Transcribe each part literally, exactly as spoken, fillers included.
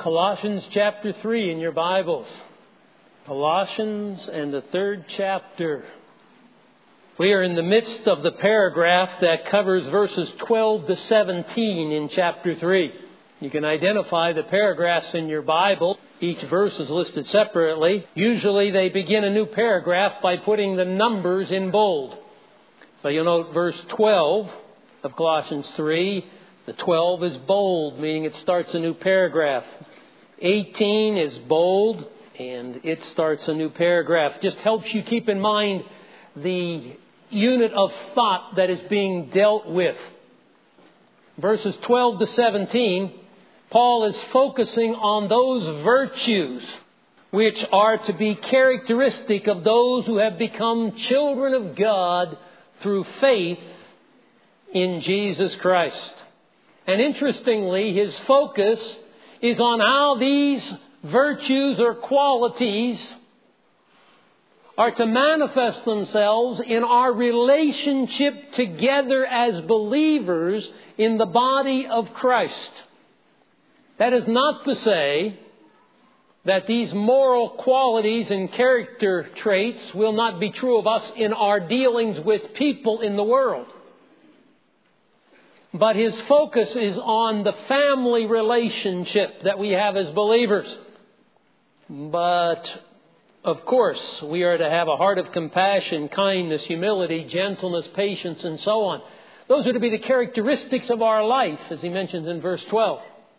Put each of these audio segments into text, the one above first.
Colossians chapter three in your Bibles. Colossians and the third chapter. We are in the midst of the paragraph that covers verses twelve to seventeen in chapter three. You can identify the paragraphs in your Bible. Each verse is listed separately. Usually they begin a new paragraph by putting the numbers in bold. So you'll note verse twelve of Colossians three. The twelve is bold, meaning it starts a new paragraph. eighteen is bold, and it starts a new paragraph. Just helps you keep in mind the unit of thought that is being dealt with. Verses twelve to seventeen, Paul is focusing on those virtues which are to be characteristic of those who have become children of God through faith in Jesus Christ. And interestingly, his focus is on how these virtues or qualities are to manifest themselves in our relationship together as believers in the body of Christ. That is not to say that these moral qualities and character traits will not be true of us in our dealings with people in the world. But his focus is on the family relationship that we have as believers. But, of course, we are to have a heart of compassion, kindness, humility, gentleness, patience, and so on. Those are to be the characteristics of our life, as he mentions in verse twelve.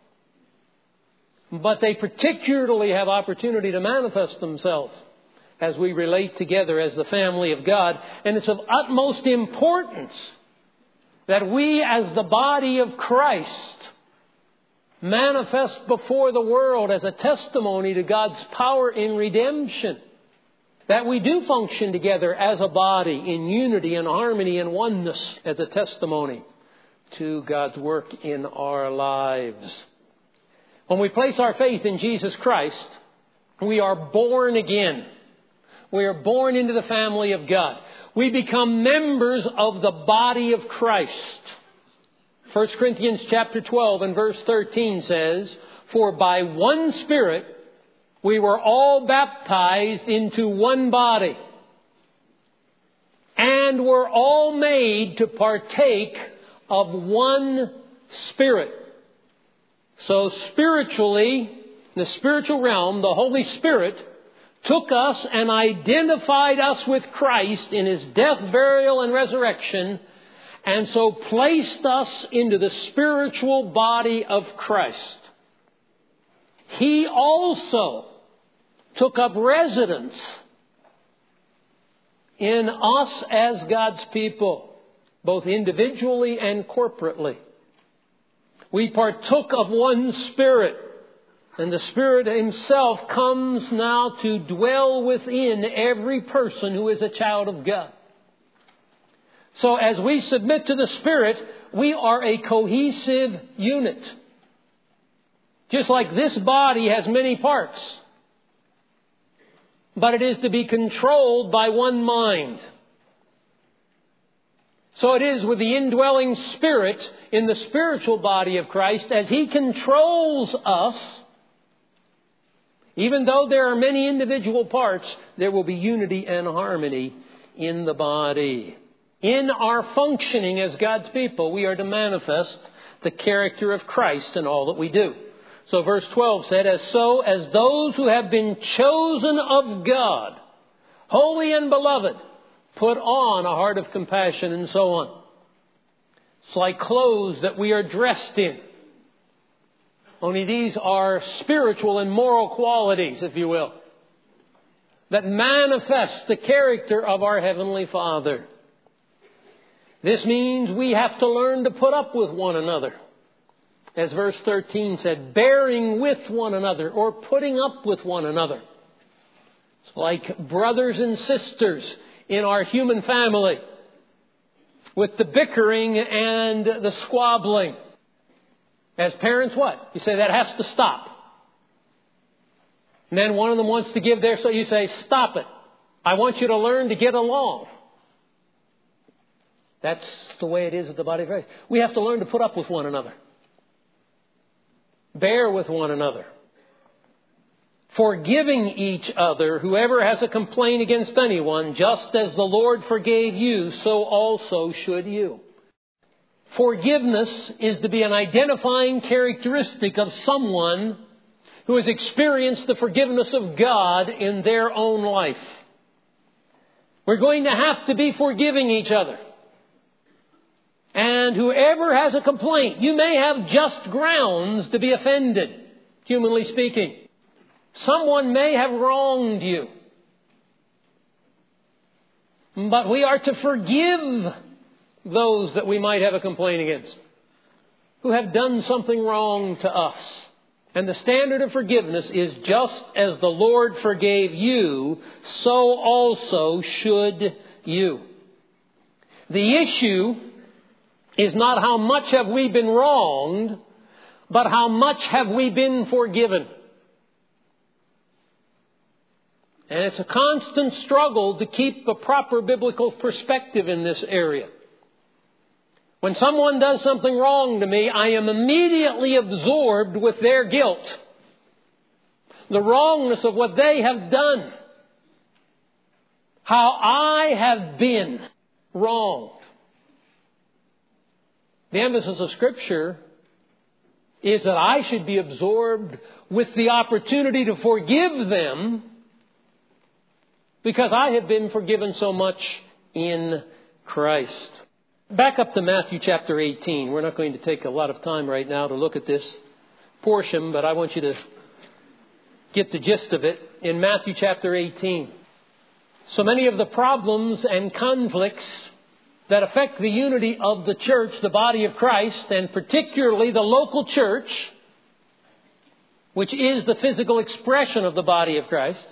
But they particularly have opportunity to manifest themselves as we relate together as the family of God. And it's of utmost importance that we as the body of Christ manifest before the world as a testimony to God's power in redemption. That we do function together as a body in unity and harmony and oneness as a testimony to God's work in our lives. When we place our faith in Jesus Christ, we are born again. We are born into the family of God. We become members of the body of Christ. First Corinthians chapter twelve and verse thirteen says, "For by one Spirit we were all baptized into one body, and were all made to partake of one Spirit." So spiritually, in the spiritual realm, the Holy Spirit took us and identified us with Christ in His death, burial, and resurrection, and so placed us into the spiritual body of Christ. He also took up residence in us as God's people, both individually and corporately. We partook of one Spirit, and the Spirit Himself comes now to dwell within every person who is a child of God. So as we submit to the Spirit, we are a cohesive unit. Just like this body has many parts, but it is to be controlled by one mind. So it is with the indwelling Spirit in the spiritual body of Christ as He controls us. Even though there are many individual parts, there will be unity and harmony in the body. In our functioning as God's people, we are to manifest the character of Christ in all that we do. So verse twelve said, "As so as those who have been chosen of God, holy and beloved, put on a heart of compassion," and so on. It's like clothes that we are dressed in. Only these are spiritual and moral qualities, if you will, that manifest the character of our Heavenly Father. This means we have to learn to put up with one another. As verse thirteen said, bearing with one another or putting up with one another. It's like brothers and sisters in our human family, with the bickering and the squabbling. As parents, what? You say that has to stop. And then one of them wants to give their, so you say, stop it. I want you to learn to get along. That's the way it is at the body of Christ. We have to learn to put up with one another. Bear with one another. forgiving each other, whoever has a complaint against anyone, just as the Lord forgave you, so also should you. Forgiveness is to be an identifying characteristic of someone who has experienced the forgiveness of God in their own life. We're going to have to be forgiving each other. And whoever has a complaint, you may have just grounds to be offended, humanly speaking. Someone may have wronged you. But we are to forgive those that we might have a complaint against, who have done something wrong to us. And the standard of forgiveness is just as the Lord forgave you, so also should you. The issue is not how much have we been wronged, but how much have we been forgiven. And it's a constant struggle to keep a proper biblical perspective in this area. When someone does something wrong to me, I am immediately absorbed with their guilt, the wrongness of what they have done, how I have been wronged. The emphasis of Scripture is that I should be absorbed with the opportunity to forgive them because I have been forgiven so much in Christ. Back up to Matthew chapter eighteen. We're not going to take a lot of time right now to look at this portion, but I want you to get the gist of it. In Matthew chapter eighteen, so many of the problems and conflicts that affect the unity of the church, the body of Christ, and particularly the local church, which is the physical expression of the body of Christ,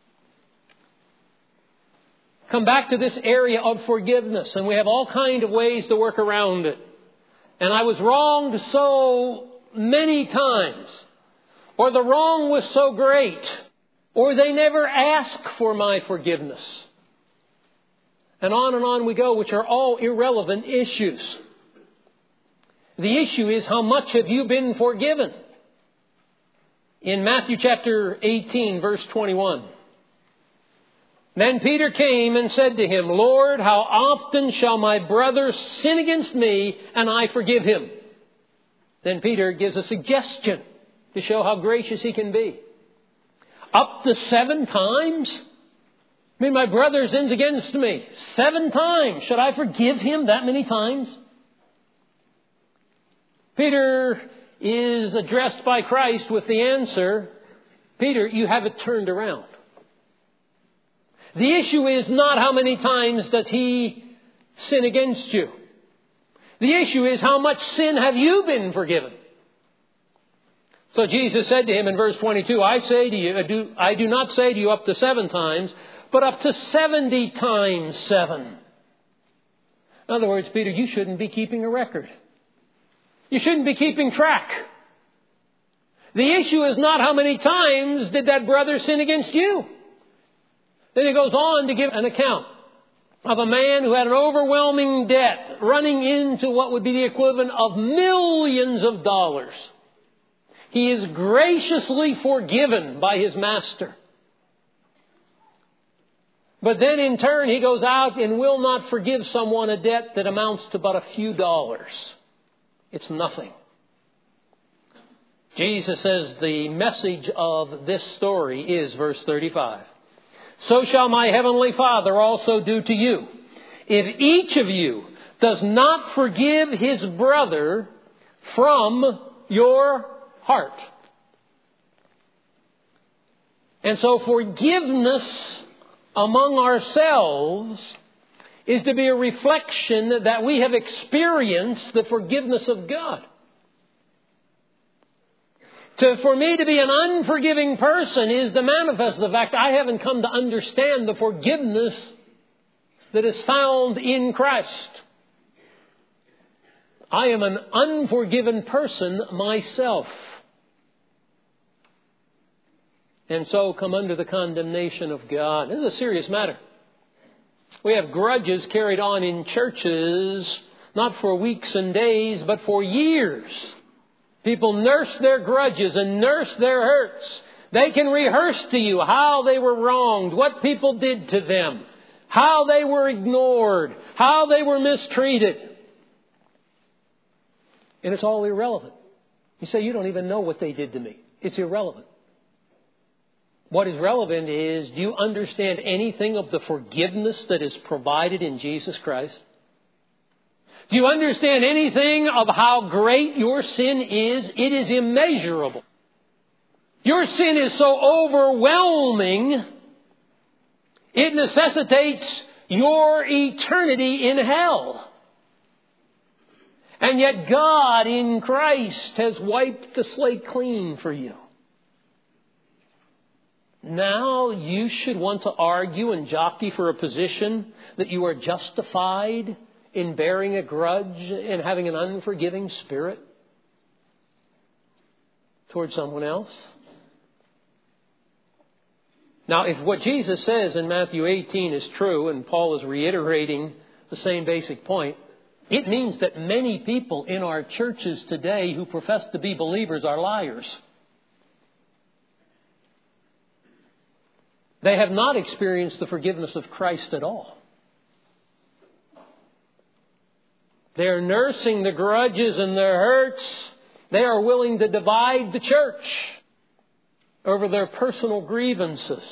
come back to this area of forgiveness. And we have all kinds of ways to work around it. And I was wronged so many times, or the wrong was so great, or they never asked for my forgiveness. And on and on we go, which are all irrelevant issues. The issue is, how much have you been forgiven? In Matthew chapter eighteen, verse twenty-one. Then Peter came and said to him, Lord, how often shall my brother sin against me and I forgive him? Then Peter gives a suggestion to show how gracious he can be. Up to seven times? I mean, my brother sins against me seven times. Should I forgive him that many times? Peter is addressed by Christ with the answer, Peter, you have it turned around. The issue is not how many times does he sin against you. The issue is, how much sin have you been forgiven? So Jesus said to him in verse twenty-two, I say to you, I do, I do not say to you up to seven times, but up to seventy times seven. In other words, Peter, you shouldn't be keeping a record. You shouldn't be keeping track. The issue is not how many times did that brother sin against you. Then he goes on to give an account of a man who had an overwhelming debt running into what would be the equivalent of millions of dollars. He is graciously forgiven by his master. But then in turn he goes out and will not forgive someone a debt that amounts to but a few dollars. It's nothing. Jesus says the message of this story is verse thirty-five. So shall my heavenly Father also do to you, if each of you does not forgive his brother from your heart. And so forgiveness among ourselves is to be a reflection that we have experienced the forgiveness of God. To, for me to be an unforgiving person is to manifest the fact I haven't come to understand the forgiveness that is found in Christ. I am an unforgiven person myself. And so come under the condemnation of God. This is a serious matter. We have grudges carried on in churches, not for weeks and days, but for years. People nurse their grudges and nurse their hurts They can rehearse to you how they were wronged, what people did to them, how they were ignored, how they were mistreated. And it's all irrelevant. You say, you don't even know what they did to me. It's irrelevant. What is relevant is, do you understand anything of the forgiveness that is provided in Jesus Christ? Do you understand anything of how great your sin is? It is immeasurable. Your sin is so overwhelming, it necessitates your eternity in hell. And yet God in Christ has wiped the slate clean for you. Now you should want to argue and jockey for a position that you are justified in bearing a grudge and having an unforgiving spirit towards someone else. Now, if what Jesus says in Matthew eighteen is true, and Paul is reiterating the same basic point, it means that many people in our churches today who profess to be believers are liars. They have not experienced the forgiveness of Christ at all. They're nursing the grudges and the hurts. They are willing to divide the church over their personal grievances,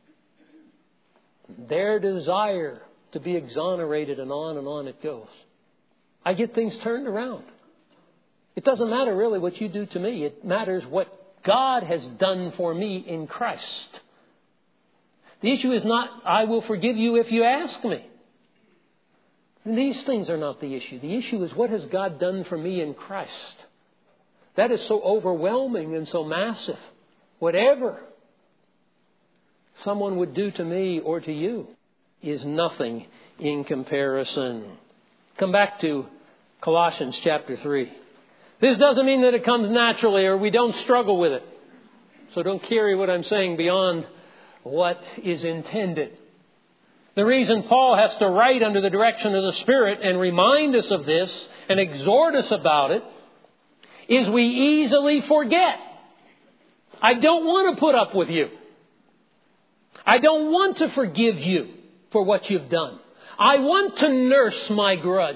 their desire to be exonerated, and on and on it goes. I get things turned around. It doesn't matter really what you do to me. It matters what God has done for me in Christ. The issue is not, I will forgive you if you ask me. These things are not the issue. The issue is, what has God done for me in Christ? That is so overwhelming and so massive. Whatever someone would do to me or to you is nothing in comparison. Come back to Colossians chapter three. This doesn't mean that it comes naturally or we don't struggle with it. So don't carry what I'm saying beyond what is intended. The reason Paul has to write under the direction of the Spirit and remind us of this and exhort us about it is we easily forget. I don't want to put up with you. I don't want to forgive you for what you've done. I want to nurse my grudge.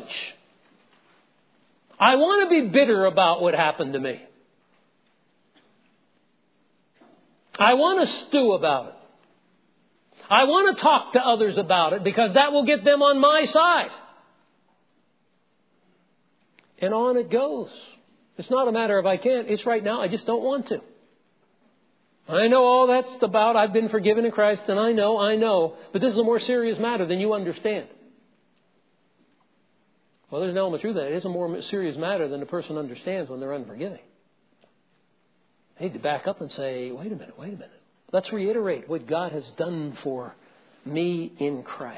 I want to be bitter about what happened to me. I want to stew about it. I want to talk to others about it because that will get them on my side. And on it goes. It's not a matter of I can't. It's right now I just don't want to. I know all that's about I've been forgiven in Christ, and I know, I know. But this is a more serious matter than you understand. Well, there's an element of truth that it is a more serious matter than the person understands when they're unforgiving. They need to back up and say, wait a minute, wait a minute. Let's reiterate what God has done for me in Christ.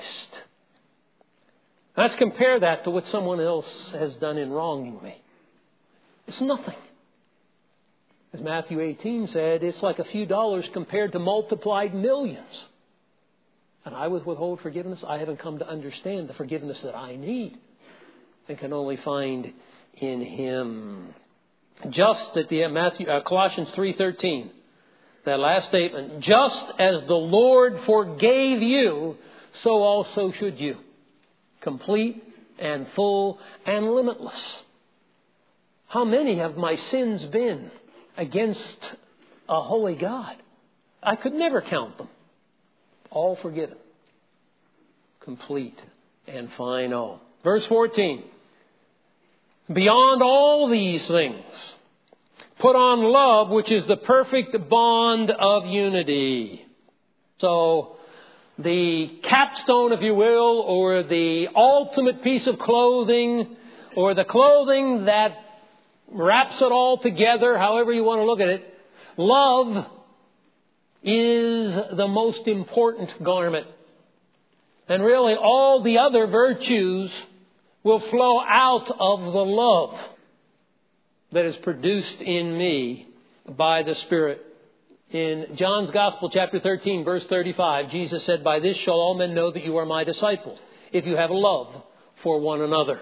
Let's compare that to what someone else has done in wronging me. It's nothing. As Matthew eighteen said, it's like a few dollars compared to multiplied millions. And I would withhold forgiveness. I haven't come to understand the forgiveness that I need and can only find in Him. Just at the Matthew, uh, Colossians three thirteen, that last statement, just as the Lord forgave you, so also should you. Complete and full and limitless. How many have my sins been against a holy God? I could never count them. All forgiven. Complete and final. Verse fourteen. Beyond all these things, put on love, which is the perfect bond of unity. So, the capstone, if you will, or the ultimate piece of clothing, or the clothing that wraps it all together, however you want to look at it, love is the most important garment. And really all the other virtues will flow out of the love that is produced in me by the Spirit. In John's Gospel, chapter thirteen, verse thirty-five, Jesus said, by this shall all men know that you are my disciples, if you have love for one another.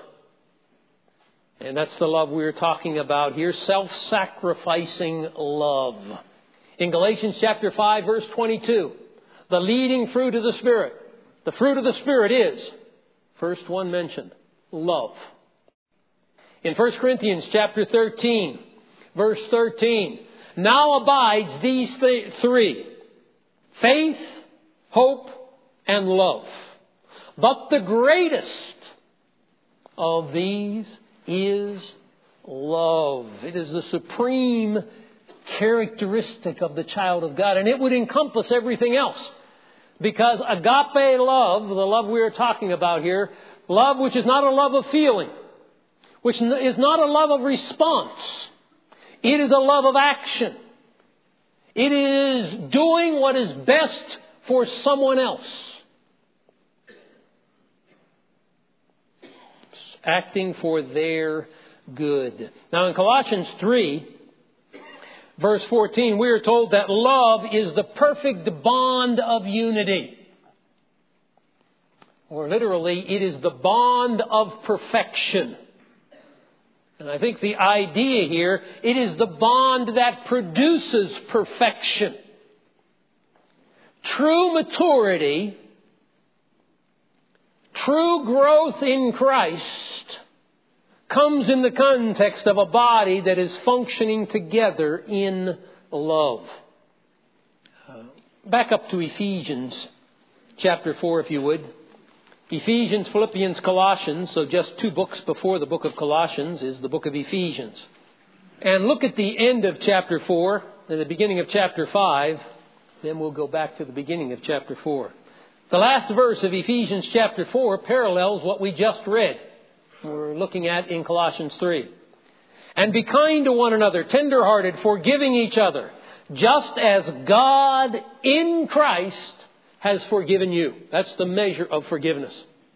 And that's the love we're talking about here, self-sacrificing love. In Galatians chapter five, verse twenty-two, the leading fruit of the Spirit. The fruit of the Spirit is, first one mentioned, love. In First Corinthians chapter thirteen, verse thirteen, now abides these th- three, faith, hope, and love. But the greatest of these is love. It is the supreme characteristic of the child of God. And it would encompass everything else. Because agape love, the love we are talking about here, love which is not a love of feeling, which is not a love of response. It is a love of action. It is doing what is best for someone else. Acting for their good. Now in Colossians three, verse fourteen, we are told that love is the perfect bond of unity. Or literally, it is the bond of perfection. And I think the idea here, it is the bond that produces perfection. True maturity, true growth in Christ comes in the context of a body that is functioning together in love. Uh, back up to Ephesians chapter four, if you would. Ephesians, Philippians, Colossians, so just two books before the book of Colossians is the book of Ephesians. And look at the end of chapter four and the beginning of chapter five. Then we'll go back to the beginning of chapter four. The last verse of Ephesians chapter four parallels what we just read. We're looking at in Colossians three. And be kind to one another, tender-hearted, forgiving each other, just as God in Christ has forgiven you. That's the measure of forgiveness.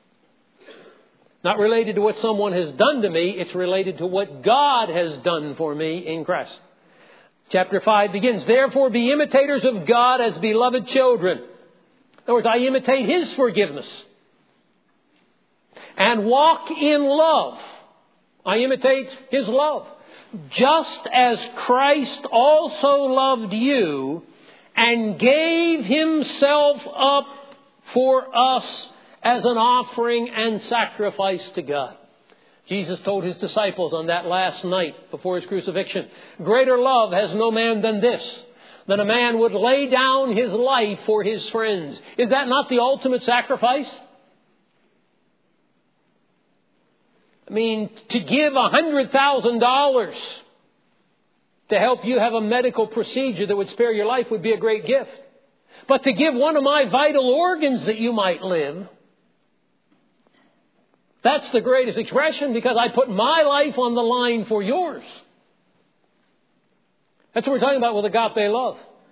Not related to what someone has done to me. It's related to what God has done for me in Christ. Chapter five begins, therefore be imitators of God as beloved children. In other words, I imitate His forgiveness. And walk in love. I imitate His love. Just as Christ also loved you and gave Himself up for us as an offering and sacrifice to God. Jesus told His disciples on that last night before His crucifixion, greater love has no man than this, that a man would lay down his life for his friends. Is that not the ultimate sacrifice? I mean, to give one hundred thousand dollars to help you have a medical procedure that would spare your life would be a great gift. But to give one of my vital organs that you might live, that's the greatest expression, because I put my life on the line for yours. That's what we're talking about with agape love.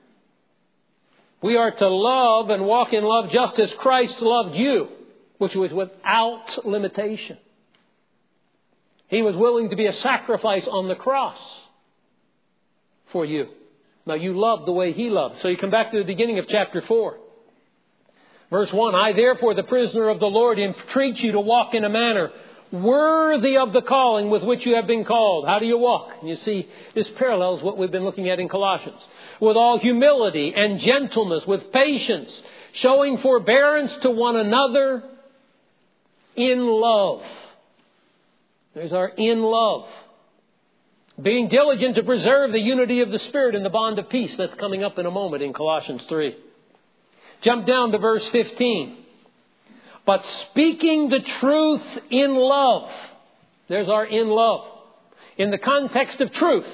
We are to love and walk in love just as Christ loved you, which was without limitation. He was willing to be a sacrifice on the cross for you. Now you love the way He loved. So you come back to the beginning of chapter four. Verse one, I therefore, the prisoner of the Lord, entreat you to walk in a manner worthy of the calling with which you have been called. How do you walk? And you see, this parallels what we've been looking at in Colossians. With all humility and gentleness, with patience, showing forbearance to one another in love. There's our in love. Being diligent to preserve the unity of the Spirit in the bond of peace. That's coming up in a moment in Colossians three. Jump down to verse fifteen. But speaking the truth in love. There's our in love. In the context of truth.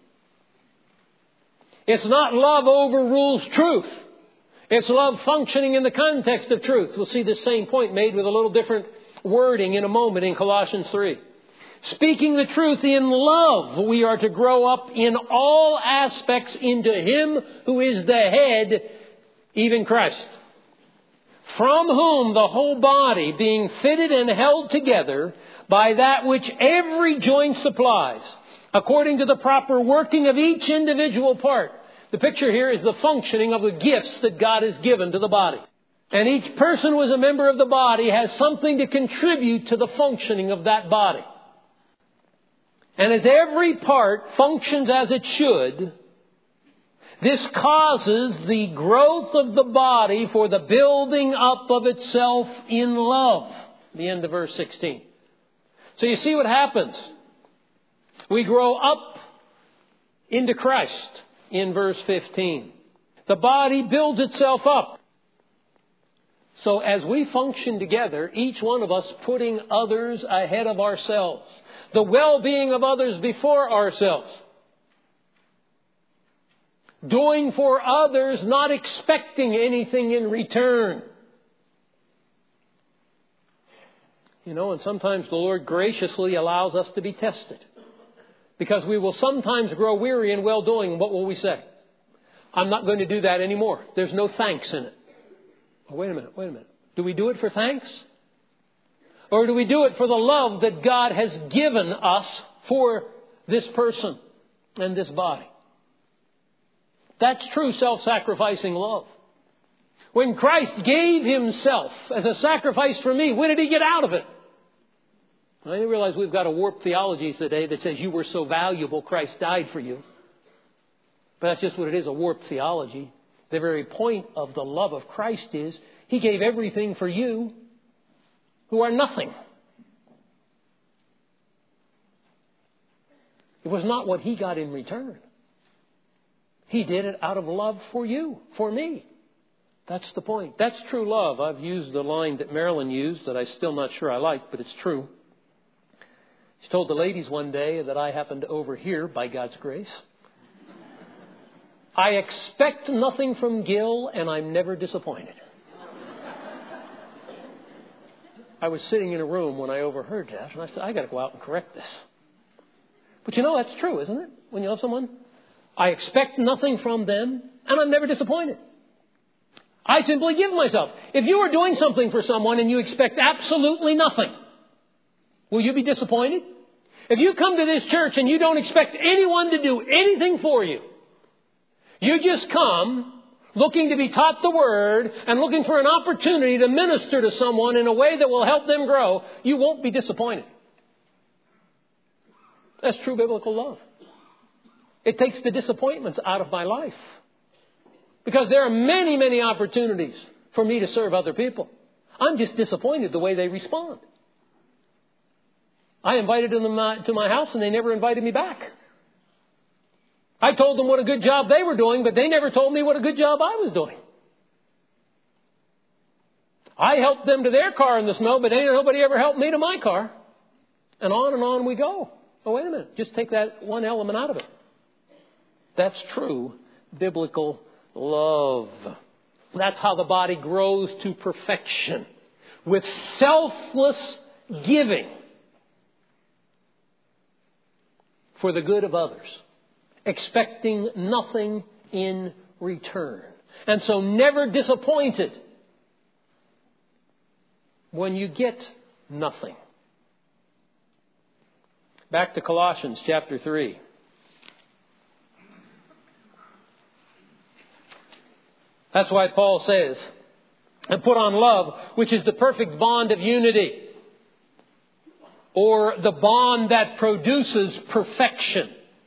It's not love overrules truth. It's love functioning in the context of truth. We'll see the same point made with a little different wording in a moment in Colossians three. Speaking the truth in love, we are to grow up in all aspects into Him who is the head, even Christ. From whom the whole body, being fitted and held together by that which every joint supplies, according to the proper working of each individual part. The picture here is the functioning of the gifts that God has given to the body. And each person who is a member of the body has something to contribute to the functioning of that body. And as every part functions as it should, This causes the growth of the body for the building up of itself in love. The end of verse sixteen. So you see what happens. We grow up into Christ in verse fifteen. The body builds itself up. So as we function together, each one of us putting others ahead of ourselves. The well-being of others before ourselves. Doing for others, not expecting anything in return. You know, and sometimes the Lord graciously allows us to be tested. Because we will sometimes grow weary in well-doing. What will we say? I'm not going to do that anymore. There's no thanks in it. Oh, wait a minute, wait a minute. Do we do it for thanks? Or do we do it for the love that God has given us for this person and this body? That's true self-sacrificing love. When Christ gave Himself as a sacrifice for me, what did He get out of it? I realize we've got a warped theology today that says you were so valuable, Christ died for you. But that's just what it is, a warped theology. The very point of the love of Christ is He gave everything for you who are nothing. It was not what He got in return. He did it out of love for you, for me. That's the point. That's true love. I've used the line that Marilyn used that I'm still not sure I like, but it's true. She told the ladies one day that I happened to overhear by God's grace. I expect nothing from Gil and I'm never disappointed. I was sitting in a room when I overheard that and I said, I got to go out and correct this. But you know, that's true, isn't it? When you love someone, I expect nothing from them and I'm never disappointed. I simply give myself. If you are doing something for someone and you expect absolutely nothing, will you be disappointed? If you come to this church and you don't expect anyone to do anything for you, you just come looking to be taught the Word and looking for an opportunity to minister to someone in a way that will help them grow, you won't be disappointed. That's true biblical love. It takes the disappointments out of my life. Because there are many, many opportunities for me to serve other people. I'm just disappointed the way they respond. I invited them to my house and they never invited me back. I told them what a good job they were doing, but they never told me what a good job I was doing. I helped them to their car in the snow, but ain't nobody ever helped me to my car. And on and on we go. Oh, wait a minute. Just take that one element out of it. That's true biblical love. That's how the body grows to perfection. With selfless giving for the good of others. Expecting nothing in return. And so never disappointed when you get nothing. Back to Colossians chapter three. That's why Paul says, and put on love, which is the perfect bond of unity. Or the bond that produces perfection.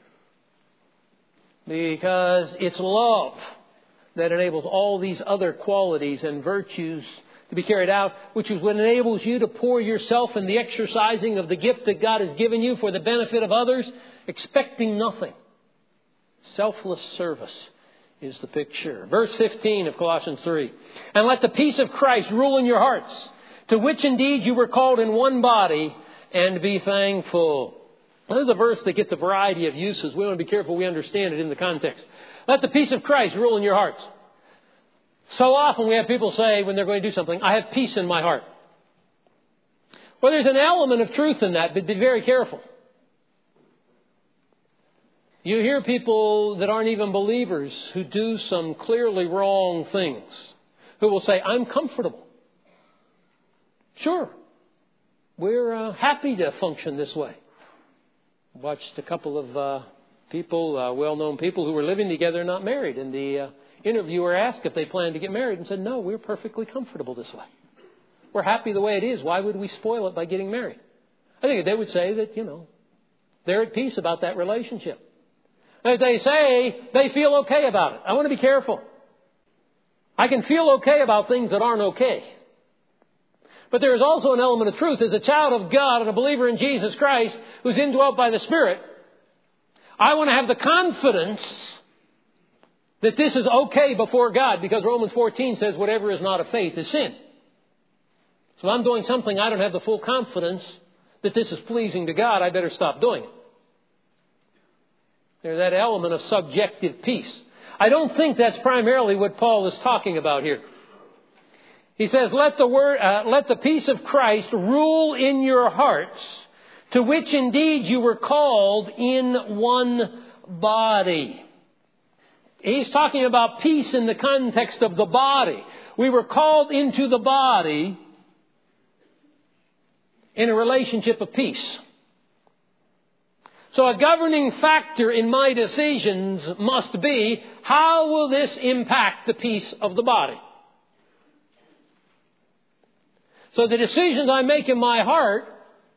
Because it's love that enables all these other qualities and virtues to be carried out, which is what enables you to pour yourself in the exercising of the gift that God has given you for the benefit of others, expecting nothing. Selfless service is the picture. Verse fifteen of Colossians three. And let the peace of Christ rule in your hearts, to which indeed you were called in one body, and be thankful. This is a verse that gets a variety of uses. We want to be careful we understand it in the context. Let the peace of Christ rule in your hearts. So often we have people say when they're going to do something, I have peace in my heart. Well, there's an element of truth in that, but be very careful. You hear people that aren't even believers who do some clearly wrong things, who will say, I'm comfortable. Sure, we're uh, happy to function this way. Watched a couple of uh, people, uh, well-known people who were living together and not married. And the uh, interviewer asked if they planned to get married and said, no, we're perfectly comfortable this way. We're happy the way it is. Why would we spoil it by getting married? I think they would say that, you know, they're at peace about that relationship. that they say they feel okay about it. I want to be careful. I can feel okay about things that aren't okay. But there is also an element of truth. As a child of God and a believer in Jesus Christ who's indwelt by the Spirit, I want to have the confidence that this is okay before God, because Romans fourteen says whatever is not of faith is sin. So if I'm doing something I don't have the full confidence that this is pleasing to God, I better stop doing it. There's that element of subjective peace. I don't think that's primarily what Paul is talking about here. He says, let the word, uh, let the peace of Christ rule in your hearts, to which indeed you were called in one body. He's talking about peace in the context of the body. We were called into the body in a relationship of peace. So a governing factor in my decisions must be, how will this impact the peace of the body? So the decisions I make in my heart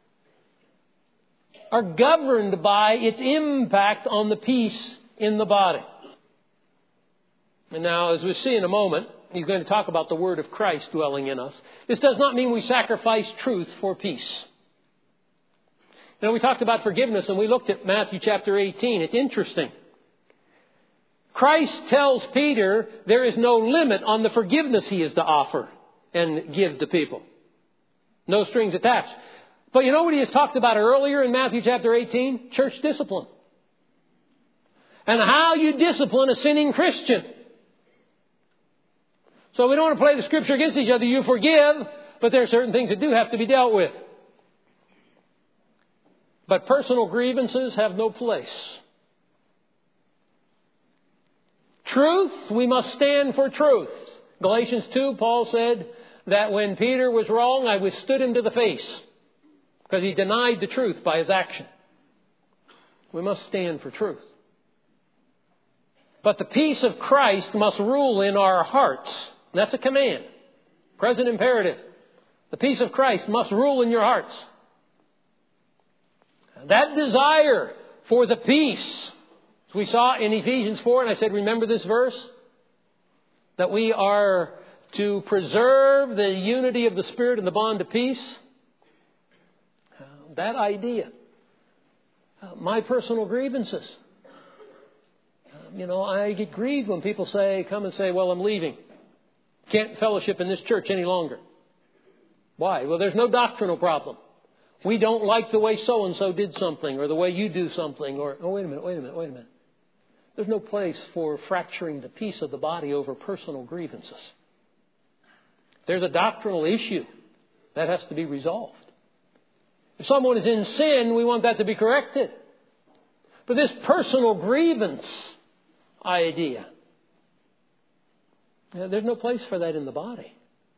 are governed by its impact on the peace in the body. And now, as we'll see in a moment, he's going to talk about the word of Christ dwelling in us. This does not mean we sacrifice truth for peace. Now, we talked about forgiveness and we looked at Matthew chapter eighteen. It's interesting. Christ tells Peter there is no limit on the forgiveness he is to offer and give to people. No strings attached. But you know what he has talked about earlier in Matthew chapter eighteen? Church discipline. And how you discipline a sinning Christian. So we don't want to play the scripture against each other. You forgive, but there are certain things that do have to be dealt with. But personal grievances have no place. Truth, we must stand for truth. Galatians two, Paul said that when Peter was wrong, I withstood him to the face, because he denied the truth by his action. We must stand for truth. But the peace of Christ must rule in our hearts. That's a command. Present imperative. The peace of Christ must rule in your hearts. That desire for the peace, as we saw in Ephesians four, and I said, remember this verse? That we are to preserve the unity of the Spirit and the bond of peace. That idea. My personal grievances. You know, I get grieved when people say, come and say, well, I'm leaving. Can't fellowship in this church any longer. Why? Well, there's no doctrinal problem. We don't like the way so-and-so did something, or the way you do something, or, oh, wait a minute, wait a minute, wait a minute. There's no place for fracturing the peace of the body over personal grievances. There's a doctrinal issue that has to be resolved. If someone is in sin, we want that to be corrected. But this personal grievance idea, there's no place for that in the body.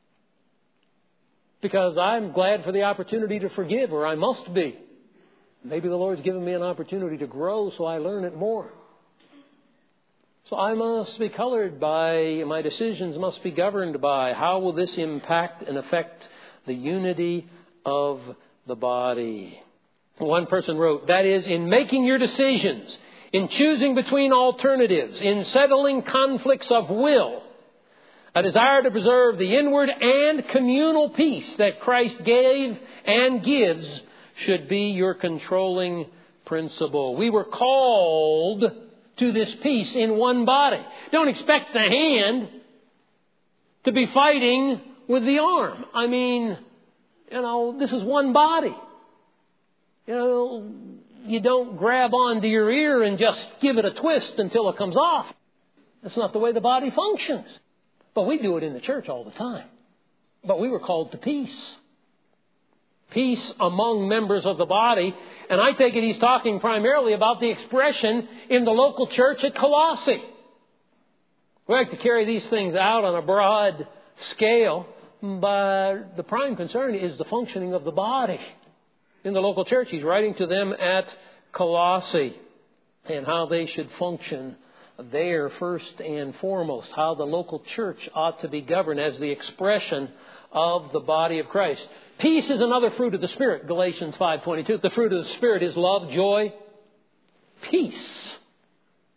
Because I'm glad for the opportunity to forgive, or I must be. Maybe the Lord's given me an opportunity to grow, so I learn it more. So I must be colored by, my decisions must be governed by, how will this impact and affect the unity of the body? One person wrote, that is, in making your decisions, in choosing between alternatives, in settling conflicts of will, a desire to preserve the inward and communal peace that Christ gave and gives should be your controlling principle. We were called to this peace in one body. Don't expect the hand to be fighting with the arm. I mean, you know, this is one body. You know, you don't grab onto your ear and just give it a twist until it comes off. That's not the way the body functions. But we do it in the church all the time. But we were called to peace. Peace among members of the body. And I take it he's talking primarily about the expression in the local church at Colossae. We like to carry these things out on a broad scale. But the prime concern is the functioning of the body in the local church. He's writing to them at Colossae and how they should function there first and foremost, how the local church ought to be governed as the expression of the body of Christ. Peace is another fruit of the Spirit, Galatians five twenty-two. The fruit of the Spirit is love, joy, peace.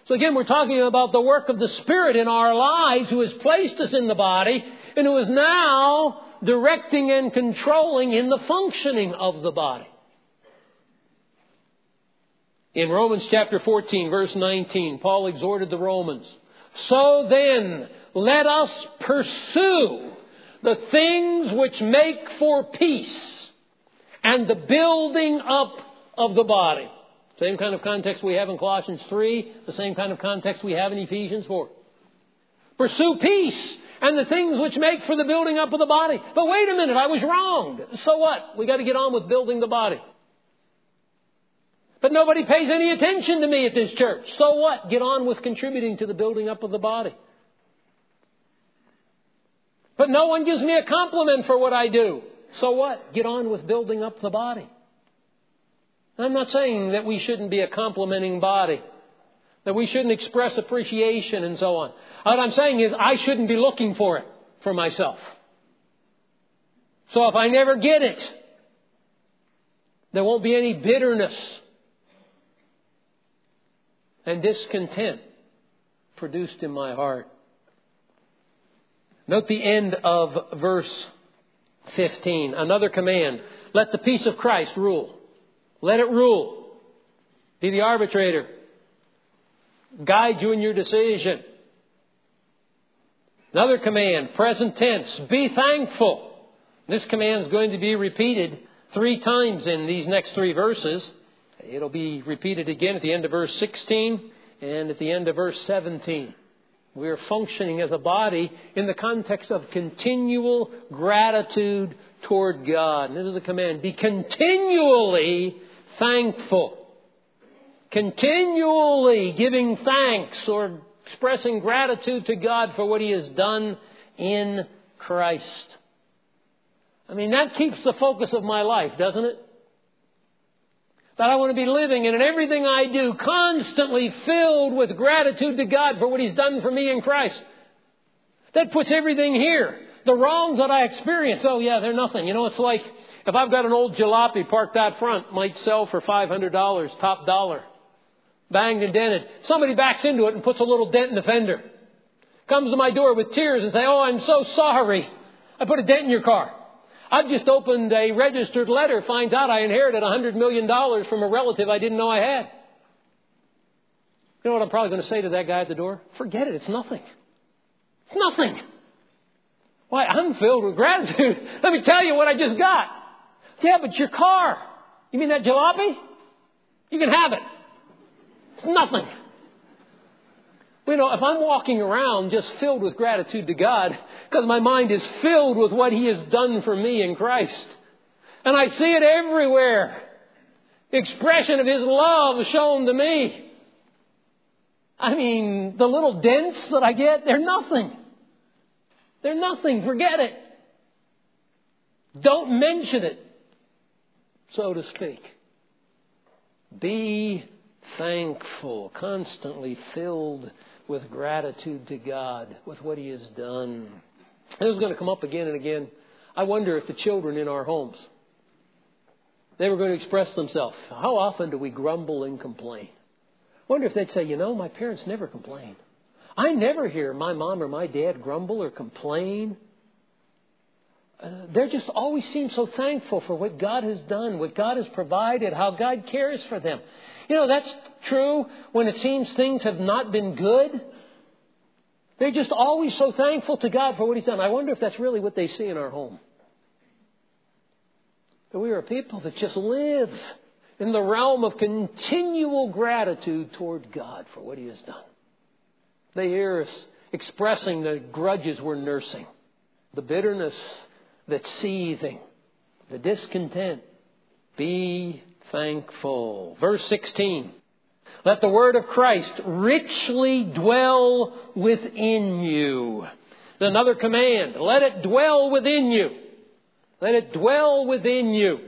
So again, we're talking about the work of the Spirit in our lives who has placed us in the body and who is now directing and controlling in the functioning of the body. In Romans chapter fourteen, verse nineteen, Paul exhorted the Romans, "So then, let us pursue the things which make for peace and the building up of the body." Same kind of context we have in Colossians three, the same kind of context we have in Ephesians four. Pursue peace and the things which make for the building up of the body. But wait a minute, I was wrong. So what? We got to get on with building the body. But nobody pays any attention to me at this church. So what? Get on with contributing to the building up of the body. But no one gives me a compliment for what I do. So what? Get on with building up the body. I'm not saying that we shouldn't be a complimenting body, that we shouldn't express appreciation and so on. What I'm saying is I shouldn't be looking for it for myself. So if I never get it, there won't be any bitterness and discontent produced in my heart. Note the end of verse fifteen. Another command. Let the peace of Christ rule. Let it rule. Be the arbitrator. Guide you in your decision. Another command, present tense. Be thankful. This command is going to be repeated three times in these next three verses. It'll be repeated again at the end of verse sixteen and at the end of verse seventeen. We are functioning as a body in the context of continual gratitude toward God. And this is the command. Be continually thankful. Continually giving thanks or expressing gratitude to God for what He has done in Christ. I mean, that keeps the focus of my life, doesn't it? That I want to be living in everything I do constantly filled with gratitude to God for what He's done for me in Christ. That puts everything here. The wrongs that I experience, oh yeah, they're nothing. You know, it's like if I've got an old jalopy parked out front, might sell for five hundred dollars, top dollar. Banged and dented. Somebody backs into it and puts a little dent in the fender. Comes to my door with tears and say, "Oh, I'm so sorry. I put a dent in your car. I've just opened a registered letter. Finds out I inherited one hundred million dollars from a relative I didn't know I had." You know what I'm probably going to say to that guy at the door? Forget it. It's nothing. It's nothing. Why, I'm filled with gratitude. Let me tell you what I just got. Yeah, but your car. You mean that jalopy? You can have it. It's nothing. You know, if I'm walking around just filled with gratitude to God, because my mind is filled with what He has done for me in Christ, and I see it everywhere, the expression of His love shown to me. I mean, the little dents that I get, they're nothing. They're nothing. Forget it. Don't mention it, so to speak. Be thankful, constantly filled with gratitude to God, with what He has done. This is going to come up again and again. I wonder if the children in our homes, they were going to express themselves. How often do we grumble and complain? I wonder if they'd say, you know, my parents never complain. I never hear my mom or my dad grumble or complain. Uh, they just always seem so thankful for what God has done, what God has provided, how God cares for them. You know, that's true when it seems things have not been good. They're just always so thankful to God for what He's done. I wonder if that's really what they see in our home. That we are a people that just live in the realm of continual gratitude toward God for what He has done. They hear us expressing the grudges we're nursing, the bitterness that's seething, the discontent. Be thankful. Verse sixteen. Let the word of Christ richly dwell within you. Another command. Let it dwell within you. Let it dwell within you.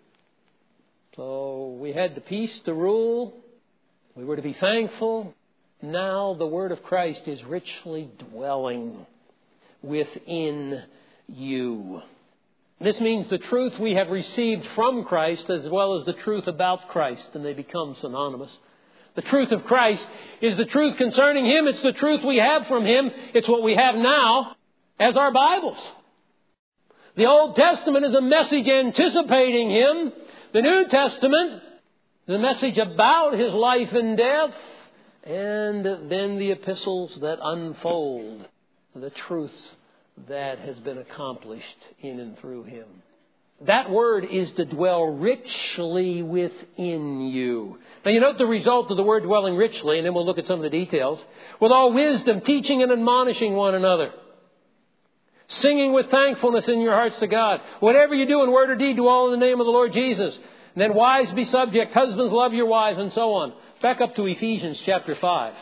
So we had the peace to rule. We were to be thankful. Now the word of Christ is richly dwelling within you. This means the truth we have received from Christ as well as the truth about Christ, and they become synonymous. The truth of Christ is the truth concerning Him. It's the truth we have from Him. It's what we have now as our Bibles. The Old Testament is a message anticipating Him. The New Testament is a message about His life and death. And then the epistles that unfold the truth that has been accomplished in and through Him. That word is to dwell richly within you. Now you note the result of the word dwelling richly, and then we'll look at some of the details. With all wisdom, teaching and admonishing one another. Singing with thankfulness in your hearts to God. Whatever you do in word or deed, do all in the name of the Lord Jesus. And then wives be subject, husbands love your wives, and so on. Back up to Ephesians chapter five.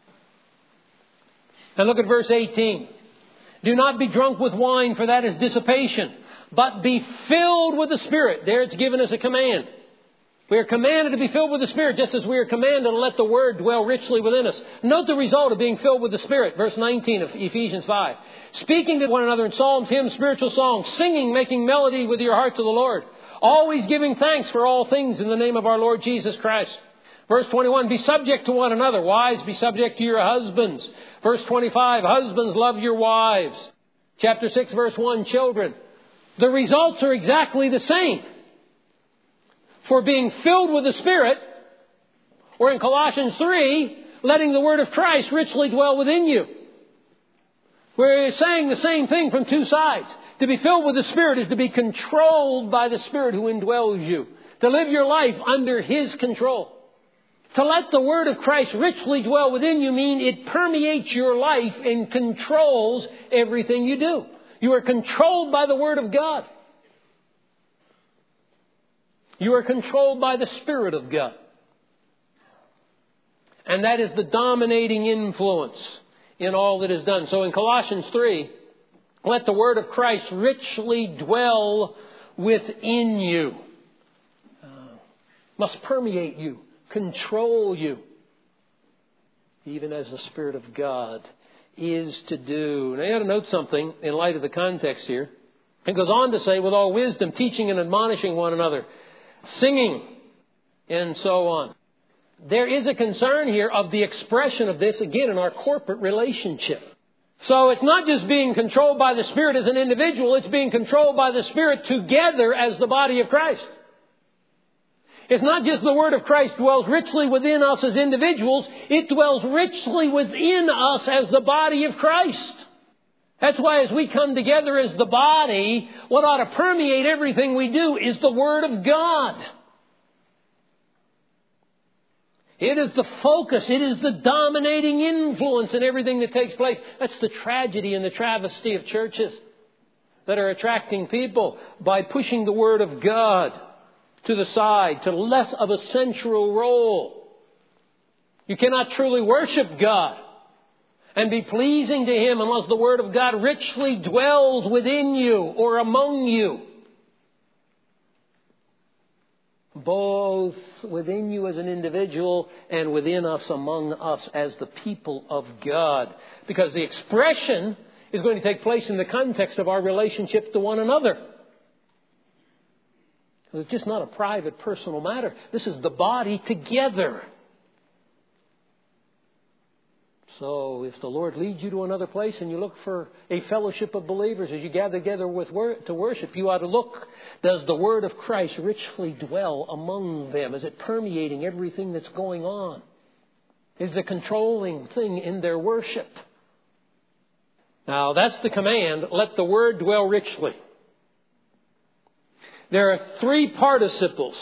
And look at verse eighteen. Do not be drunk with wine, for that is dissipation, but be filled with the Spirit. There it's given as a command. We are commanded to be filled with the Spirit, just as we are commanded to let the Word dwell richly within us. Note the result of being filled with the Spirit. Verse nineteen of Ephesians five. Speaking to one another in psalms, hymns, spiritual songs, singing, making melody with your heart to the Lord. Always giving thanks for all things in the name of our Lord Jesus Christ. Verse twenty-one, be subject to one another. Wives, be subject to your husbands. Verse twenty-five, husbands, love your wives. Chapter six, verse one, children. The results are exactly the same. For being filled with the Spirit, or in Colossians three, letting the Word of Christ richly dwell within you. We're saying the same thing from two sides. To be filled with the Spirit is to be controlled by the Spirit who indwells you. To live your life under His control. To let the Word of Christ richly dwell within you mean it permeates your life and controls everything you do. You are controlled by the Word of God. You are controlled by the Spirit of God. And that is the dominating influence in all that is done. So in Colossians three, let the Word of Christ richly dwell within you. Uh, must permeate you. Control you, even as the Spirit of God is to do. Now you ought to note something in light of the context here. It goes on to say, with all wisdom, teaching and admonishing one another, singing, and so on. There is a concern here of the expression of this, again, in our corporate relationship. So it's not just being controlled by the Spirit as an individual, it's being controlled by the Spirit together as the body of Christ. It's not just the Word of Christ dwells richly within us as individuals. It dwells richly within us as the body of Christ. That's why as we come together as the body, what ought to permeate everything we do is the Word of God. It is the focus. It is the dominating influence in everything that takes place. That's the tragedy and the travesty of churches that are attracting people by pushing the Word of God to the side, to less of a central role. You cannot truly worship God and be pleasing to Him unless the Word of God richly dwells within you or among you. Both within you as an individual and within us, among us as the people of God. Because the expression is going to take place in the context of our relationship to one another. It's just not a private, personal matter. This is the body together. So if the Lord leads you to another place and you look for a fellowship of believers as you gather together with wor- to worship, you ought to look, does the Word of Christ richly dwell among them? Is it permeating everything that's going on? Is the controlling thing in their worship? Now that's the command, let the Word dwell richly. There are three participles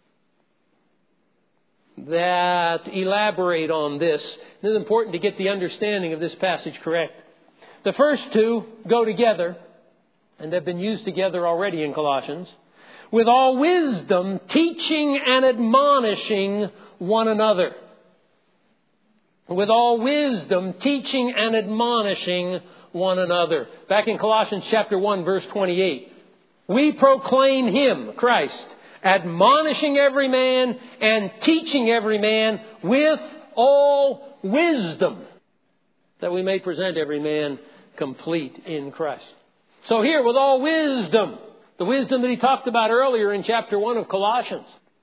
that elaborate on this. It is important to get the understanding of this passage correct. The first two go together, and they've been used together already in Colossians. With all wisdom, teaching and admonishing one another. With all wisdom, teaching and admonishing one another. Back in Colossians chapter one, verse twenty-eight. We proclaim Him, Christ, admonishing every man and teaching every man with all wisdom, that we may present every man complete in Christ. So here, with all wisdom, the wisdom that he talked about earlier in chapter one of Colossians.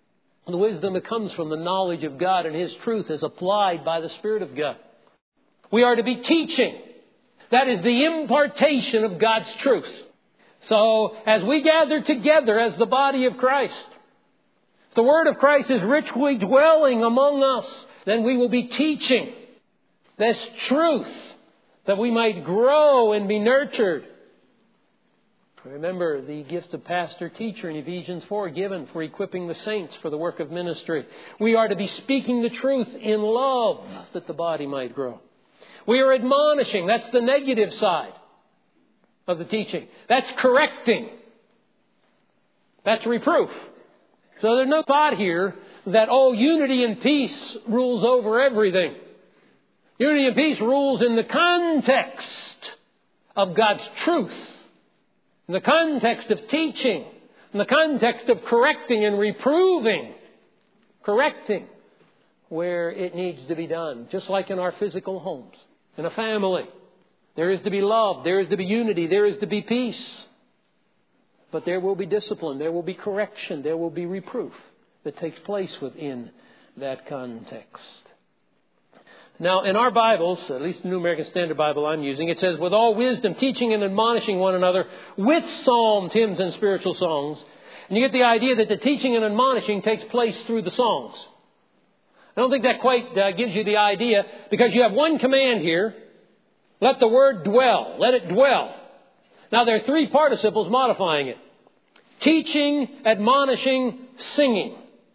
The wisdom that comes from the knowledge of God and His truth is applied by the Spirit of God. We are to be teaching. That is the impartation of God's truth. So, as we gather together as the body of Christ, if the Word of Christ is richly dwelling among us, then we will be teaching this truth that we might grow and be nurtured. Remember the gifts of pastor, teacher in Ephesians four given for equipping the saints for the work of ministry. We are to be speaking the truth in love that the body might grow. We are admonishing. That's the negative side of the teaching. That's correcting. That's reproof. So there's no thought here that, oh, unity and peace rules over everything. Unity and peace rules in the context of God's truth, in the context of teaching, in the context of correcting and reproving, correcting where it needs to be done, just like in our physical homes, in a family. There is to be love, there is to be unity, there is to be peace. But there will be discipline, there will be correction, there will be reproof that takes place within that context. Now, in our Bibles, at least the New American Standard Bible I'm using, it says, with all wisdom, teaching and admonishing one another with psalms, hymns, and spiritual songs. And you get the idea that the teaching and admonishing takes place through the songs. I don't think that quite uh, gives you the idea, because you have one command here. Let the word dwell. Let it dwell. Now, there are three participles modifying it. Teaching, admonishing, singing.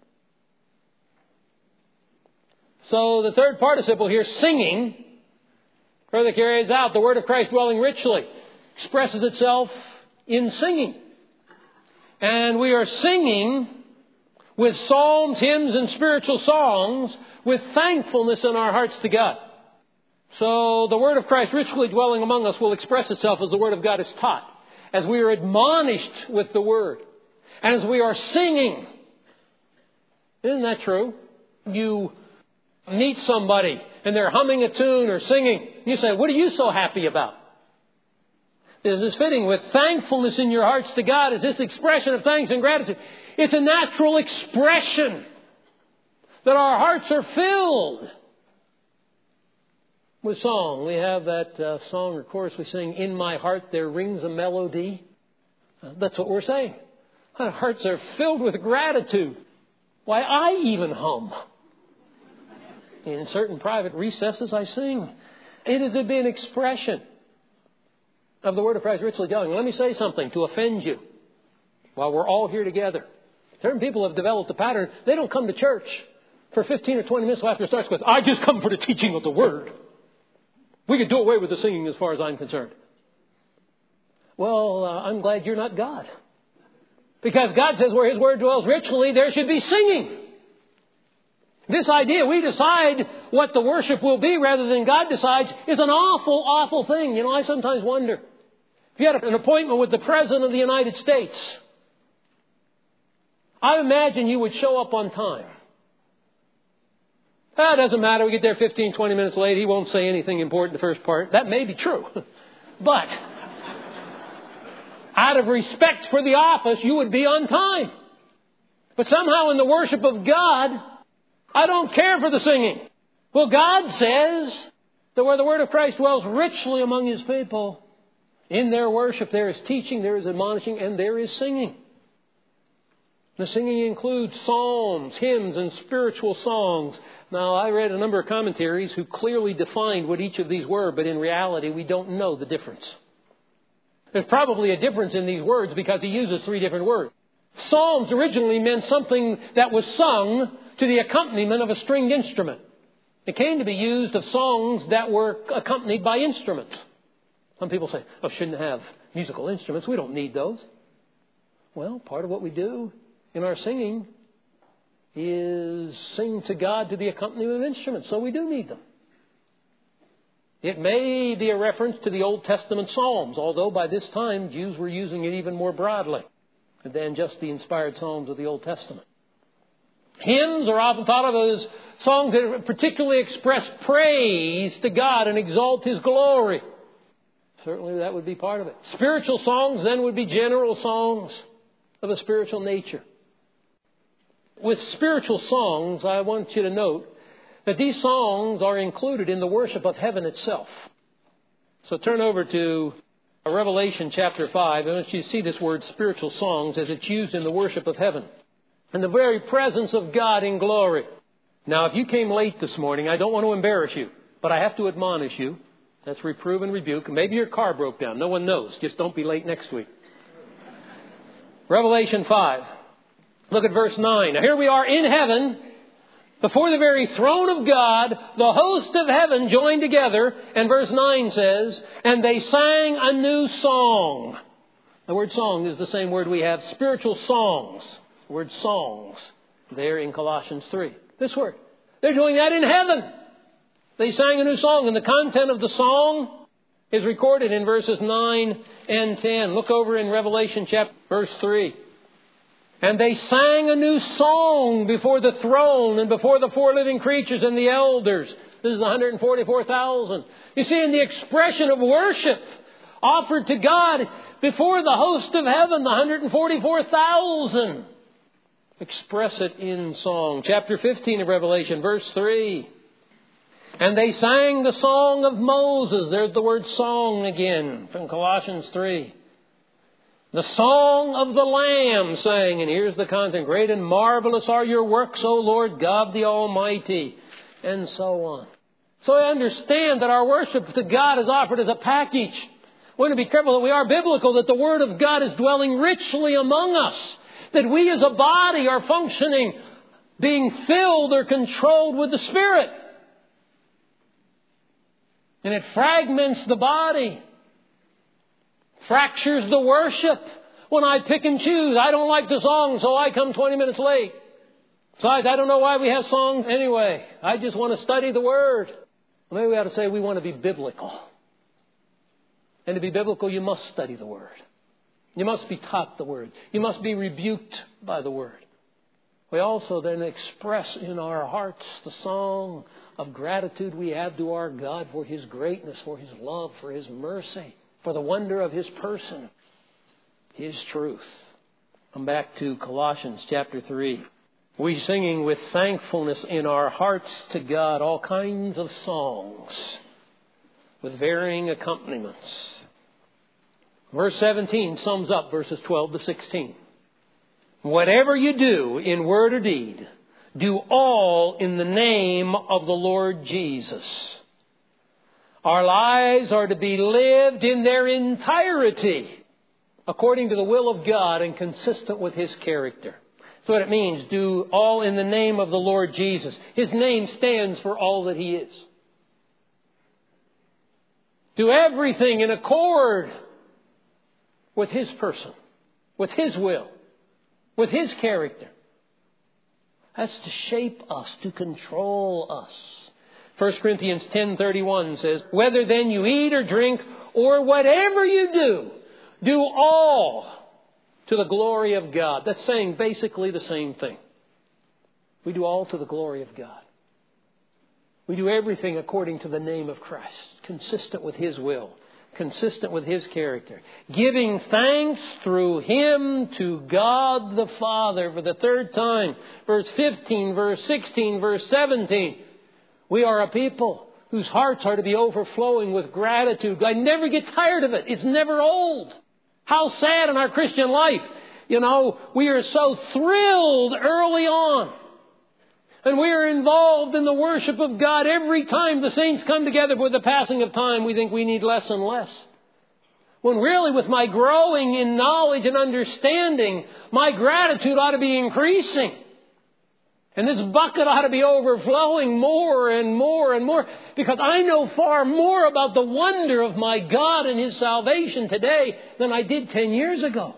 So the third participle here, singing, further carries out the word of Christ dwelling richly, expresses itself in singing. And we are singing with psalms, hymns, and spiritual songs with thankfulness in our hearts to God. So the word of Christ richly dwelling among us will express itself as the word of God is taught, as we are admonished with the word, and as we are singing. Isn't that true? You meet somebody and they're humming a tune or singing. You say, what are you so happy about? Is this fitting? With thankfulness in your hearts to God, is this expression of thanks and gratitude? It's a natural expression that our hearts are filled with song. We have that uh, song or chorus we sing, in my heart there rings a melody. Uh, that's what we're saying. Our hearts are filled with gratitude. Why, I even hum. In certain private recesses I sing. It is to be an expression of the word of Christ richly dwelling. Let me say something to offend you while we're all here together. Certain people have developed a pattern. They don't come to church for fifteen or twenty minutes after it starts because I just come for the teaching of the word. We could do away with the singing as far as I'm concerned. Well, uh, I'm glad you're not God. Because God says where His word dwells richly, there should be singing. This idea, we decide what the worship will be rather than God decides, is an awful, awful thing. You know, I sometimes wonder. If you had an appointment with the President of the United States, I imagine you would show up on time. That doesn't matter. We get there fifteen, twenty minutes late. He won't say anything important the first part. That may be true. But out of respect for the office, you would be on time. But somehow in the worship of God, I don't care for the singing. Well, God says that where the word of Christ dwells richly among His people, in their worship there is teaching, there is admonishing, and there is singing. The singing includes psalms, hymns, and spiritual songs. Now, I read a number of commentaries who clearly defined what each of these were, but in reality, we don't know the difference. There's probably a difference in these words because he uses three different words. Psalms originally meant something that was sung to the accompaniment of a stringed instrument. It came to be used of songs that were accompanied by instruments. Some people say, oh, shouldn't have musical instruments. We don't need those. Well, part of what we do in our singing is sing to God to the accompaniment of instruments. So we do need them. It may be a reference to the Old Testament Psalms, although by this time Jews were using it even more broadly than just the inspired Psalms of the Old Testament. Hymns are often thought of as songs that particularly express praise to God and exalt His glory. Certainly that would be part of it. Spiritual songs then would be general songs of a spiritual nature. with spiritual songs, I want you to note that these songs are included in the worship of heaven itself. So turn over to Revelation chapter five. I want you to see this word spiritual songs as it's used in the worship of heaven. In the very presence of God in glory. Now, if you came late this morning, I don't want to embarrass you, but I have to admonish you. That's reprove and rebuke. Maybe your car broke down. No one knows. Just don't be late next week. Revelation five. Look at verse nine. Now, here we are in heaven, before the very throne of God, the host of heaven joined together. And verse nine says, and they sang a new song. The word song is the same word we have, spiritual songs. The word songs there in Colossians three. This word. They're doing that in heaven. They sang a new song, and the content of the song is recorded in verses nine and ten. Look over in Revelation chapter verse three. And they sang a new song before the throne and before the four living creatures and the elders. This is one hundred forty-four thousand. You see, in the expression of worship offered to God before the host of heaven, the one hundred forty-four thousand. Express it in song. Chapter fifteen of Revelation, verse three. And they sang the song of Moses. There's the word song again from Colossians three. The song of the Lamb sang, and here's the content. Great and marvelous are your works, O Lord God the Almighty. And so on. So I understand that our worship to God is offered as a package. We want to be careful that we are biblical, that the Word of God is dwelling richly among us. That we as a body are functioning, being filled or controlled with the Spirit. And it fragments the body. Fractures the worship. When I pick and choose, I don't like the song, so I come twenty minutes late. Besides, I don't know why we have songs anyway. I just want to study the Word. Maybe we ought to say we want to be biblical. And to be biblical, you must study the Word. You must be taught the Word. You must be rebuked by the Word. We also then express in our hearts the song of gratitude we have to our God for His greatness, for His love, for His mercy, for the wonder of His person, His truth. Come back to Colossians chapter three. We're singing with thankfulness in our hearts to God all kinds of songs with varying accompaniments. Verse seventeen sums up verses twelve to sixteen. Whatever you do in word or deed, do all in the name of the Lord Jesus. Our lives are to be lived in their entirety according to the will of God and consistent with His character. That's what it means, do all in the name of the Lord Jesus. His name stands for all that He is. Do everything in accord with His person, with His will, with His character. That's to shape us, to control us. First Corinthians ten thirty-one says, whether then you eat or drink or whatever you do, do all to the glory of God. That's saying basically the same thing. We do all to the glory of God. We do everything according to the name of Christ, consistent with His will, consistent with His character. Giving thanks through Him to God the Father for the third time. Verse fifteen, verse sixteen, verse seventeen. We are a people whose hearts are to be overflowing with gratitude. I never get tired of it. It's never old. How sad in our Christian life. You know, we are so thrilled early on. And we are involved in the worship of God every time the saints come together. With the passing of time, we think we need less and less. When really, with my growing in knowledge and understanding, my gratitude ought to be increasing. And this bucket ought to be overflowing more and more and more. Because I know far more about the wonder of my God and His salvation today than I did ten years ago.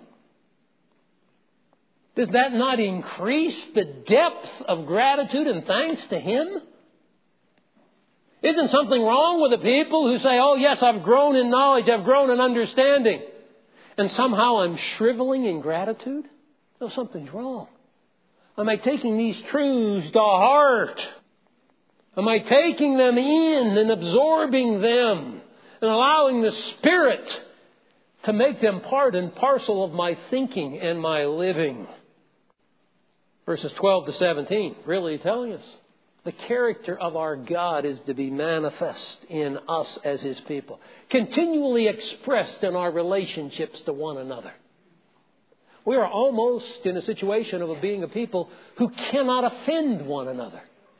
Does that not increase the depth of gratitude and thanks to Him? Isn't something wrong with the people who say, oh yes, I've grown in knowledge, I've grown in understanding, and somehow I'm shriveling in gratitude? No, something's wrong. Am I taking these truths to heart? Am I taking them in and absorbing them and allowing the Spirit to make them part and parcel of my thinking and my living? Verses twelve to seventeen, really telling us the character of our God is to be manifest in us as His people, continually expressed in our relationships to one another. We are almost in a situation of being a people who cannot offend one another.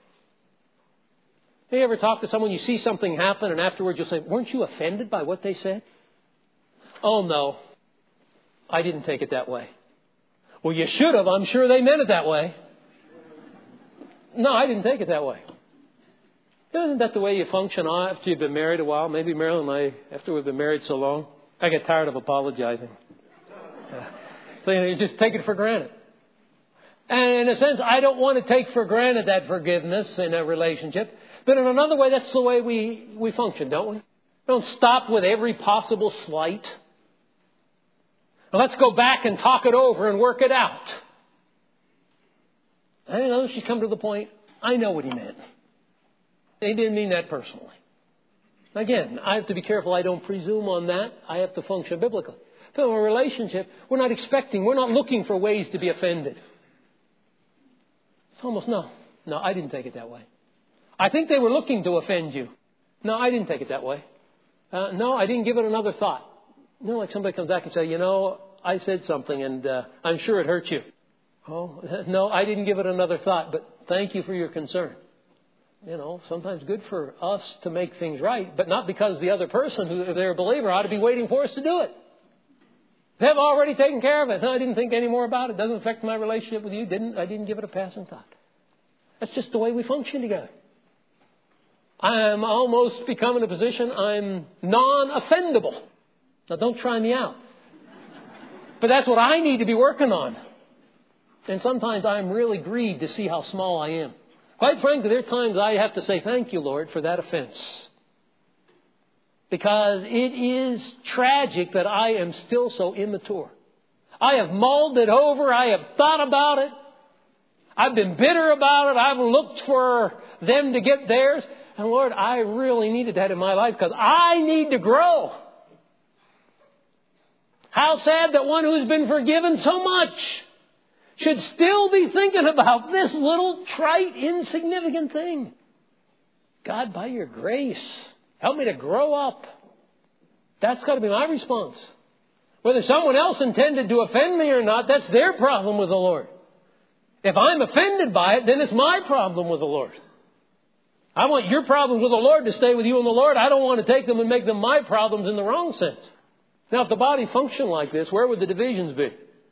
You ever talk to someone, you see something happen, and afterwards you'll say, weren't you offended by what they said? Oh, no, I didn't take it that way. Well, you should have. I'm sure they meant it that way. No, I didn't take it that way. Isn't that the way you function after you've been married a while? Maybe Marilyn and I, after we've been married so long, I get tired of apologizing. Yeah. So you know, you just take it for granted. And in a sense, I don't want to take for granted that forgiveness in a relationship. But in another way, that's the way we, we function, don't we? We don't stop with every possible slight. Now, let's go back and talk it over and work it out. I know she's come to the point, I know what he meant. He didn't mean that personally. Again, I have to be careful I don't presume on that. I have to function biblically. But in a relationship, we're not expecting, we're not looking for ways to be offended. It's almost, no, no, I didn't take it that way. I think they were looking to offend you. No, I didn't take it that way. Uh, no, I didn't give it another thought. You know, like somebody comes back and say, you know, I said something and uh, I'm sure it hurt you. Oh, no, I didn't give it another thought, but thank you for your concern. You know, sometimes good for us to make things right, but not because the other person, who, if they're a believer, ought to be waiting for us to do it. They've already taken care of it. No, I didn't think any more about it. Doesn't affect my relationship with you. Didn't I didn't give it a passing thought. That's just the way we function together. I'm almost become in a position I'm non-offendable. Now, don't try me out. But that's what I need to be working on. And sometimes I'm really grieved to see how small I am. Quite frankly, there are times I have to say, thank you, Lord, for that offense. Because it is tragic that I am still so immature. I have mulled it over. I have thought about it. I've been bitter about it. I've looked for them to get theirs. And Lord, I really needed that in my life because I need to grow. How sad that one who's been forgiven so much should still be thinking about this little trite, insignificant thing. God, by your grace, help me to grow up. That's got to be my response. Whether someone else intended to offend me or not, that's their problem with the Lord. If I'm offended by it, then it's my problem with the Lord. I want your problems with the Lord to stay with you and the Lord. I don't want to take them and make them my problems in the wrong sense. Now, if the body functioned like this, where would the divisions be?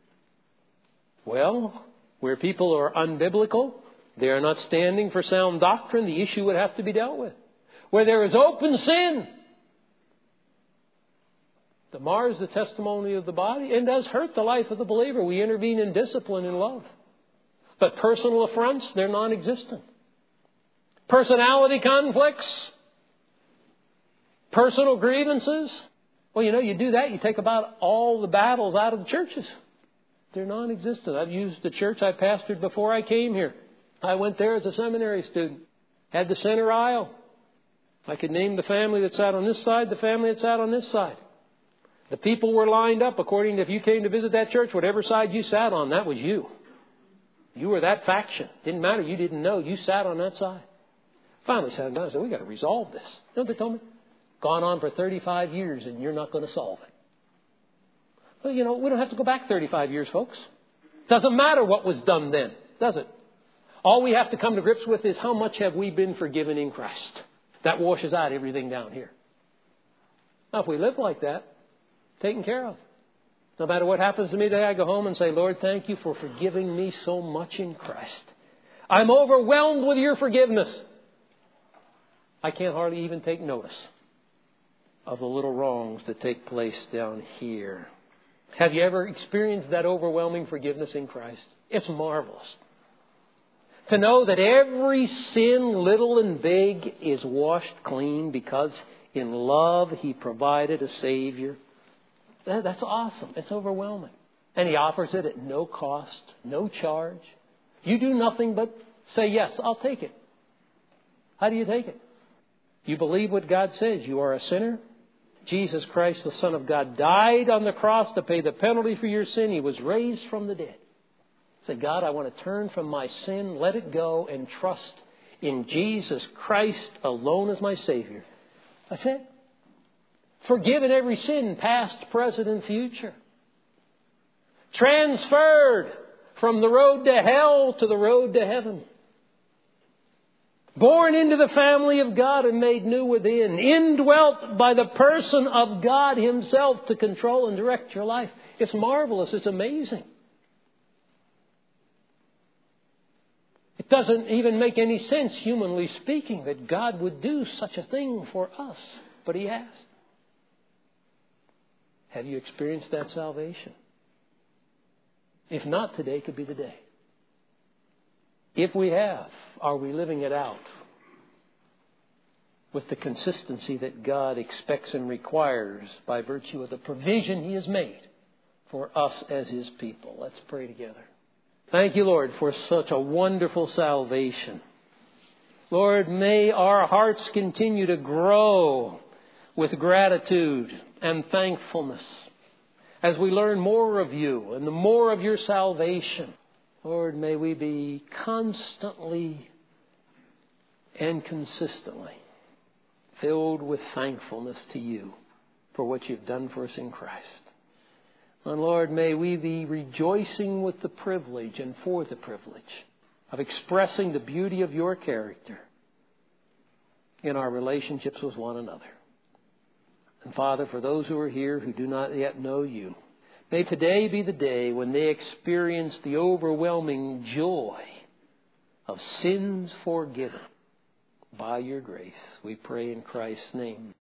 Well, where people are unbiblical, they are not standing for sound doctrine, the issue would have to be dealt with. Where there is open sin that mars the testimony of the body and does hurt the life of the believer, we intervene in discipline and love. But personal affronts, they're non-existent. Personality conflicts, personal grievances. Well, you know, you do that, you take about all the battles out of the churches. They're non-existent. I've used the church I pastored before I came here. I went there as a seminary student. Had the center aisle. I could name the family that sat on this side, the family that sat on this side. The people were lined up according to if you came to visit that church, whatever side you sat on, that was you. You were that faction. Didn't matter. You didn't know. You sat on that side. Finally sat down and said, we've got to resolve this. You know what they told me? Gone on for thirty-five years and you're not going to solve it. Well, you know, we don't have to go back thirty-five years, folks. Doesn't matter what was done then, does it? All we have to come to grips with is how much have we been forgiven in Christ. That washes out everything down here. Now, if we live like that, taken care of. No matter what happens to me today, I go home and say, Lord, thank you for forgiving me so much in Christ. I'm overwhelmed with your forgiveness. I can't hardly even take notice of the little wrongs that take place down here. Have you ever experienced that overwhelming forgiveness in Christ? It's marvelous. To know that every sin, little and big, is washed clean because in love He provided a Savior. That's awesome. It's overwhelming. And He offers it at no cost, no charge. You do nothing but say, yes, I'll take it. How do you take it? You believe what God says. You are a sinner. Jesus Christ, the Son of God, died on the cross to pay the penalty for your sin. He was raised from the dead. Say, God, I want to turn from my sin, let it go, and trust in Jesus Christ alone as my Savior. That's it. Forgiven every sin, past, present, and future. Transferred from the road to hell to the road to heaven. Born into the family of God and made new within. Indwelt by the person of God Himself to control and direct your life. It's marvelous. It's amazing. It doesn't even make any sense, humanly speaking, that God would do such a thing for us. But He has. Have you experienced that salvation? If not, today could be the day. If we have, are we living it out with the consistency that God expects and requires by virtue of the provision He has made for us as His people? Let's pray together. Thank you, Lord, for such a wonderful salvation. Lord, may our hearts continue to grow with gratitude and thankfulness as we learn more of You and the more of Your salvation. Lord, may we be constantly and consistently filled with thankfulness to You for what You've done for us in Christ. And Lord, may we be rejoicing with the privilege and for the privilege of expressing the beauty of Your character in our relationships with one another. And Father, for those who are here who do not yet know You, may today be the day when they experience the overwhelming joy of sins forgiven by Your grace. We pray in Christ's name.